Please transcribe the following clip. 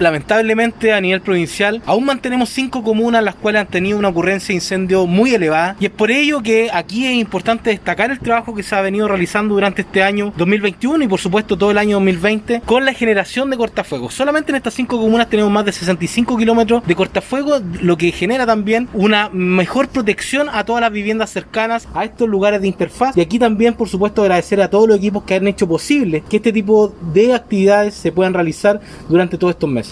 lamentablemente a nivel provincial aún mantenemos 5 comunas las cuales han tenido una ocurrencia de incendio muy elevada, y es por ello que aquí es importante destacar el trabajo que se ha venido realizando durante este año 2021 y por supuesto todo el año 2020 con la generación de cortafuegos. Solamente en estas 5 comunas tenemos más de 65 kilómetros de cortafuegos, lo que genera también una mejor protección a todas las viviendas cercanas a estos lugares de interfaz. Y aquí también, por supuesto, agradecer a todos los equipos que han hecho posible que este tipo de actividades se puedan realizar durante todos estos meses.